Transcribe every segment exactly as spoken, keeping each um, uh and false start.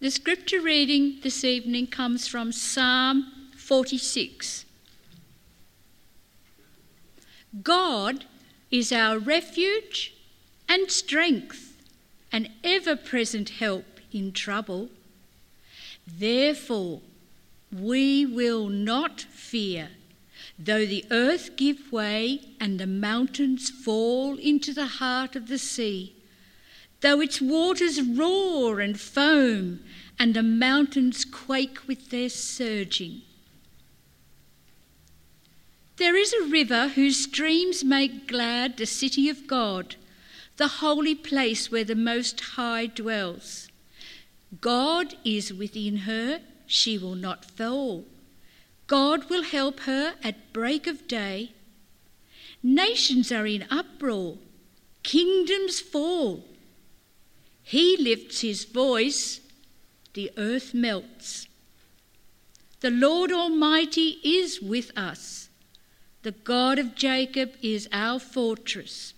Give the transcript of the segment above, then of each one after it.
The scripture reading this evening comes from Psalm forty-six. God is our refuge and strength, an ever-present help in trouble. Therefore, we will not fear, though the earth give way and the mountains fall into the heart of the sea, though its waters roar and foam and the mountains quake with their surging. There is a river whose streams make glad the city of God, the holy place where the Most High dwells. God is within her, she will not fall. God will help her at break of day. Nations are in uproar, kingdoms fall. He lifts his voice, the earth melts. The Lord Almighty is with us. The God of Jacob is our fortress.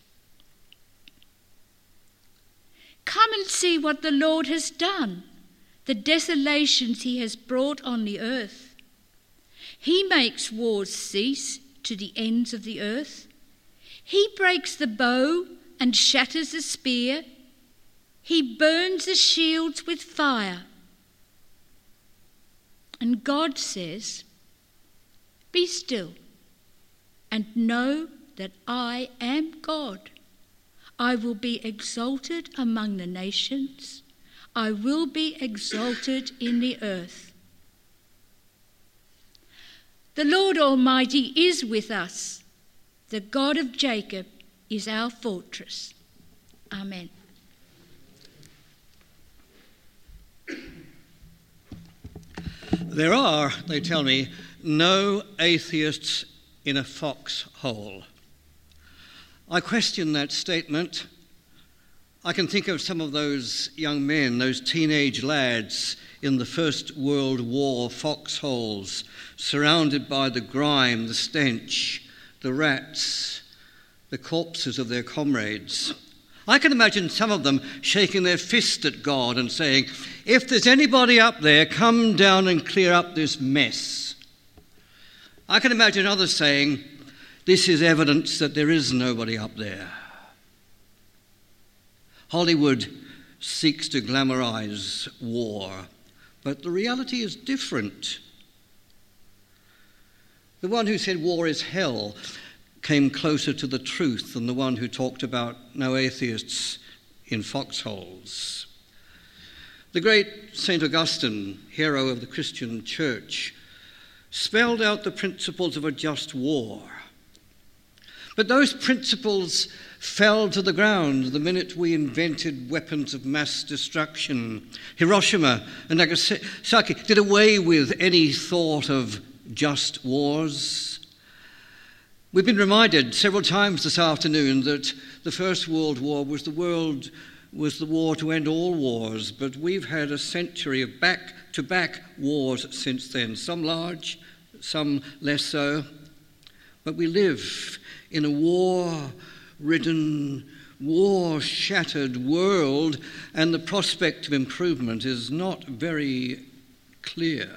Come and see what the Lord has done, the desolations he has brought on the earth. He makes wars cease to the ends of the earth. He breaks the bow and shatters the spear. He burns the shields with fire. And God says, "Be still and know that I am God. I will be exalted among the nations. I will be exalted in the earth." The Lord Almighty is with us. The God of Jacob is our fortress. Amen. There are, they tell me, no atheists in a foxhole. I question that statement. I can think of some of those young men, those teenage lads in the First World War foxholes, surrounded by the grime, the stench, the rats, the corpses of their comrades. I can imagine some of them shaking their fist at God and saying, "If there's anybody up there, come down and clear up this mess." I can imagine others saying, "This is evidence that there is nobody up there." Hollywood seeks to glamorize war, but the reality is different. The one who said war is hell came closer to the truth than the one who talked about no atheists in foxholes. The great Saint Augustine, hero of the Christian Church, spelled out the principles of a just war. But those principles fell to the ground the minute we invented weapons of mass destruction. Hiroshima and Nagasaki did away with any thought of just wars. We've been reminded several times this afternoon that the First World War was the world was the war to end all wars, but we've had a century of back-to-back wars since then, some large, some less so. But we live in a war-ridden, war-shattered world, and the prospect of improvement is not very clear.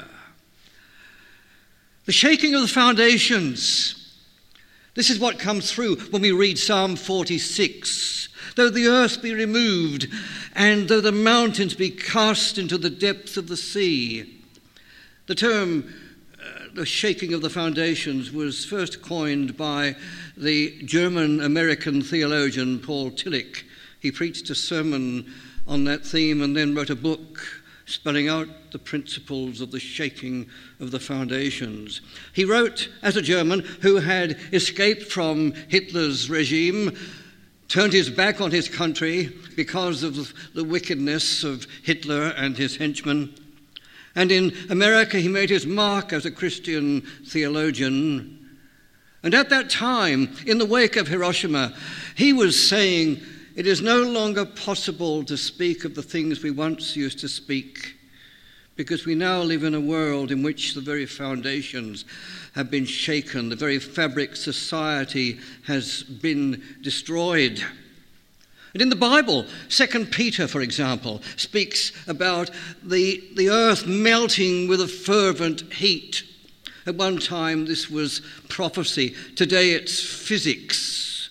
The shaking of the foundations. This is what comes through when we read Psalm forty-six. Though the earth be removed, and though the mountains be cast into the depths of the sea. The term, uh, the shaking of the foundations, was first coined by the German-American theologian Paul Tillich. He preached a sermon on that theme and then wrote a book spelling out the principles of the shaking of the foundations. He wrote as a German who had escaped from Hitler's regime, turned his back on his country because of the wickedness of Hitler and his henchmen. And in America, he made his mark as a Christian theologian. And at that time, in the wake of Hiroshima, he was saying, "It is no longer possible to speak of the things we once used to speak, because we now live in a world in which the very foundations have been shaken, the very fabric of society has been destroyed." And in the Bible, Second Peter, for example, speaks about the, the earth melting with a fervent heat. At one time, this was prophecy. Today, it's physics.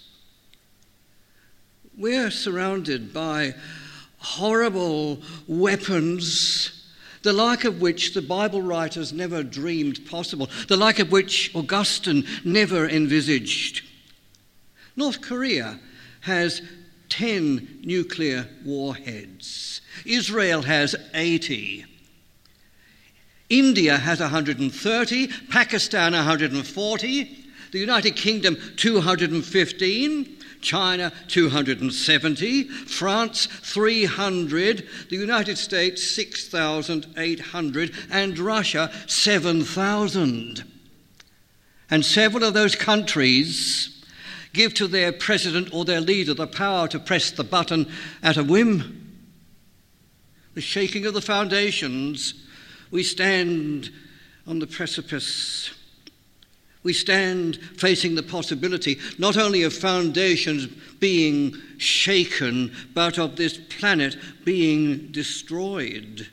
We're surrounded by horrible weapons, the like of which the Bible writers never dreamed possible, the like of which Augustine never envisaged. North Korea has ten nuclear warheads. Israel has eighty. India has one hundred thirty, Pakistan one hundred forty, the United Kingdom two hundred fifteen, China two hundred seventy, France three hundred, the United States six thousand eight hundred, and Russia seven thousand. And several of those countries give to their president or their leader the power to press the button at a whim. The shaking of the foundations. We stand on the precipice. We stand facing the possibility not only of foundations being shaken, but of this planet being destroyed.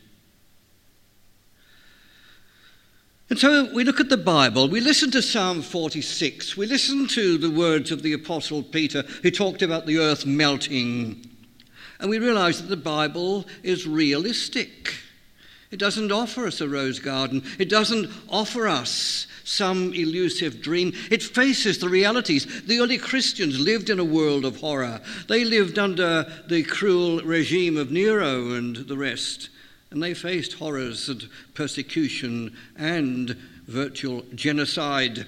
And so we look at the Bible, we listen to Psalm forty-six, we listen to the words of the Apostle Peter, who talked about the earth melting, and we realize that the Bible is realistic. It doesn't offer us a rose garden. It doesn't offer us some elusive dream. It faces the realities. The early Christians lived in a world of horror. They lived under the cruel regime of Nero and the rest, and they faced horrors and persecution and virtual genocide.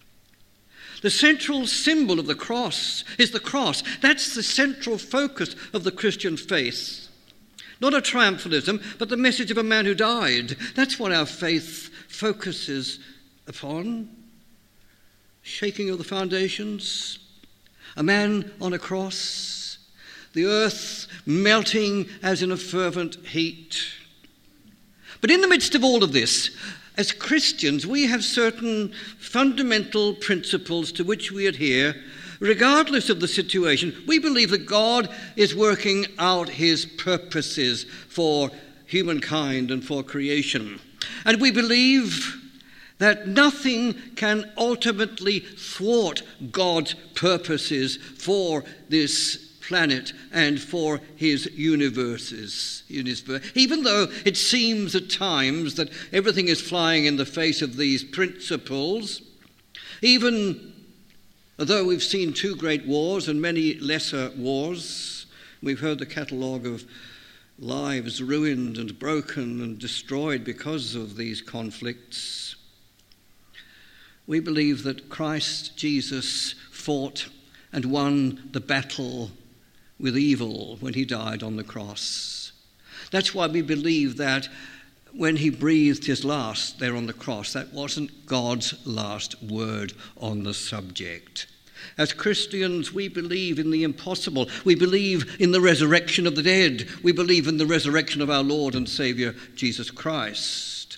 The central symbol of the cross is the cross. That's the central focus of the Christian faith. Not a triumphalism, but the message of a man who died. That's what our faith focuses upon. Shaking of the foundations, a man on a cross, the earth melting as in a fervent heat. But in the midst of all of this, as Christians, we have certain fundamental principles to which we adhere. Regardless of the situation, we believe that God is working out his purposes for humankind and for creation. And we believe that nothing can ultimately thwart God's purposes for this planet and for his universes. Even though it seems at times that everything is flying in the face of these principles, even although we've seen two great wars and many lesser wars, we've heard the catalogue of lives ruined and broken and destroyed because of these conflicts, we believe that Christ Jesus fought and won the battle with evil when he died on the cross. That's why we believe that when he breathed his last there on the cross, that wasn't God's last word on the subject. As Christians, we believe in the impossible. We believe in the resurrection of the dead. We believe in the resurrection of our Lord and Saviour, Jesus Christ.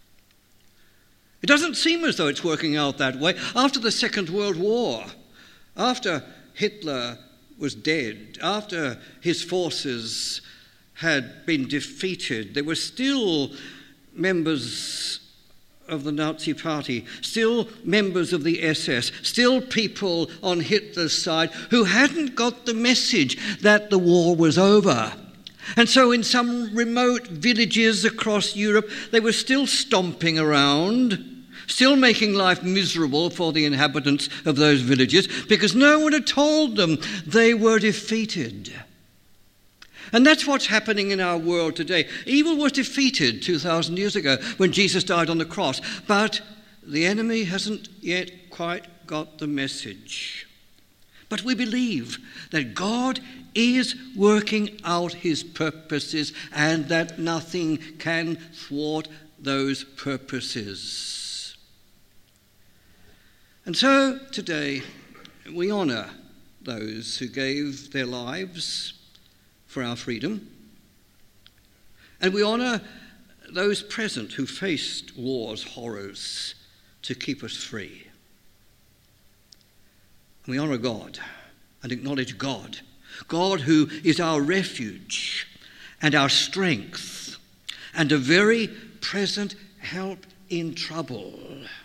It doesn't seem as though it's working out that way. After the Second World War, after Hitler was dead, after his forces had been defeated, there were still members of the Nazi Party, still members of the S S, still people on Hitler's side who hadn't got the message that the war was over. And so in some remote villages across Europe, they were still stomping around, still making life miserable for the inhabitants of those villages because no one had told them they were defeated. And that's what's happening in our world today. Evil was defeated two thousand years ago when Jesus died on the cross, but the enemy hasn't yet quite got the message. But we believe that God is working out his purposes and that nothing can thwart those purposes. And so today we honour those who gave their lives for our freedom, and we honour those present who faced war's horrors to keep us free. We honour God and acknowledge God God who is our refuge and our strength and a very present help in trouble.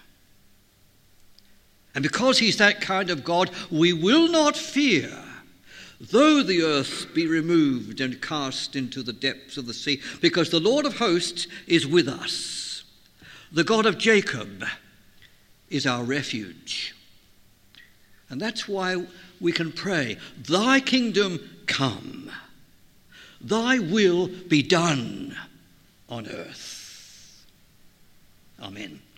And because he's that kind of God, we will not fear, though the earth be removed and cast into the depths of the sea, because the Lord of hosts is with us. The God of Jacob is our refuge. And that's why we can pray, thy kingdom come, thy will be done on earth. Amen.